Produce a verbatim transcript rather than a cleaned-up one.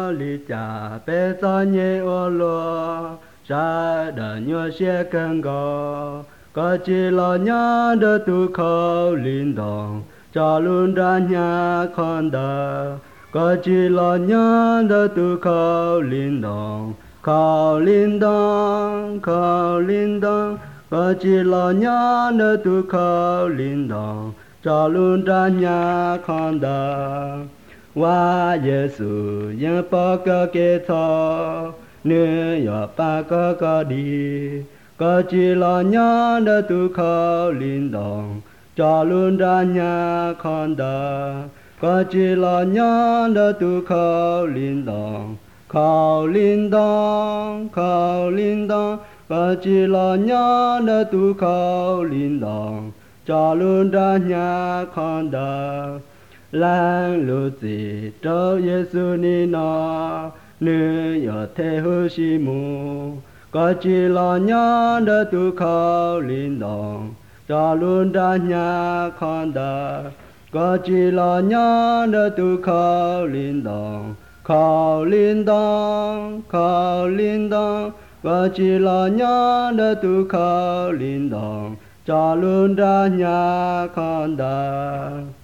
li cha pe sa nhẹ ô lo sa đờ nhua xe cơn gò có chỉ lo nhớ đỡ tu khâu linh đồng cho luôn ra nhà con đờ có chỉ lo nhớ đỡ tu khâu linh đồng khâu linh đồng khâu linh đồng có chỉ lo nhớ đỡ tu khâu linh đồng cho luôn ra nhà con đờ qua Giêsu yang pa cơ kế thọ nếu yo pa cơ cơ đi có chỉ lo nhớ đỡ tu khâu linh đồng cho luôn ra nhà con đờ có chỉ lo nhớ đỡ tu khâu linh đồng khâu linh đồng khâu linh đồng có chỉ lo nhớ đỡ tu khâu linh đồng cho luôn ra nhà con đờ lang lu gì cho Giêsu ni nó nếu yo thế hư si mu có chỉ lo nhớ đỡ tu khâu linh đồng cho luôn ra nhà con đờ có chỉ lo nhớ đỡ tu khâu linh đồng khâu linh đồng khâu linh đồng có chỉ lo nhớ đỡ tu khâu linh đồng cho luôn ra nhà con đờ